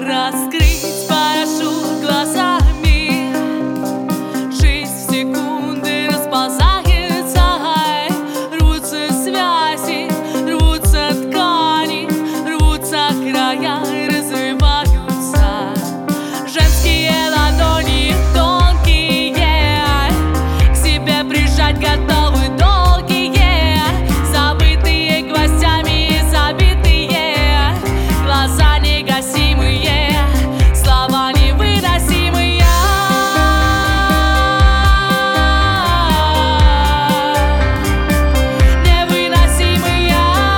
Раскрыть парашют глазами, жизнь в секунды расползается. Рвутся связи, рвутся ткани, рвутся края и разрываются. Женские ладони тонкие, к себе прижать готовы долгие, забытые гвоздями забитые, глаза негасимые, слова невыносимые. Невыносимые.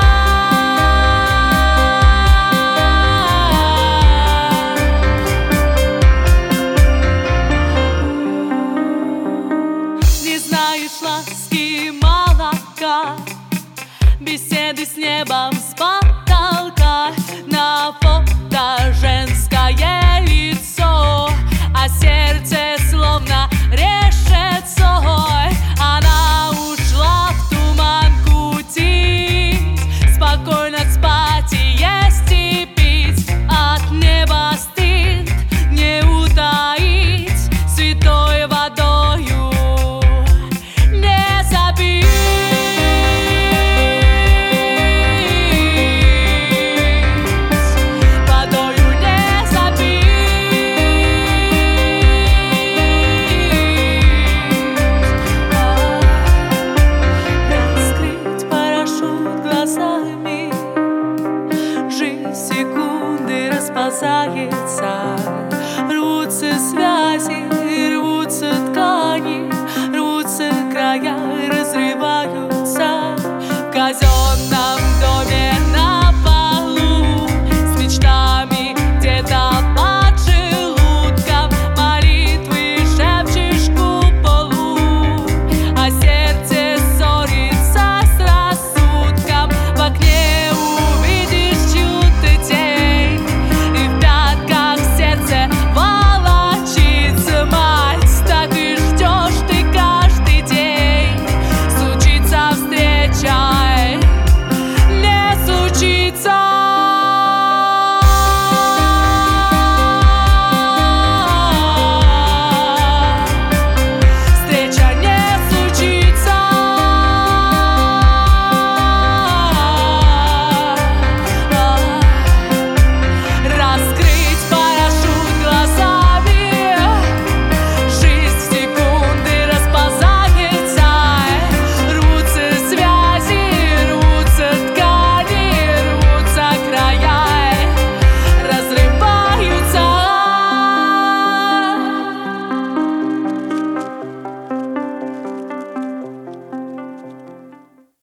Не знаешь ласки молока, беседы с небом с потолка. На фото женское лицо, а сердце словно решето. Она ушла в туман кутить, спокойно спать и есть и пить. От неба стыд не утаить, святой водою не забить. Водою не забить. Раскрыть парашют глазами, жизнь секунды расползается.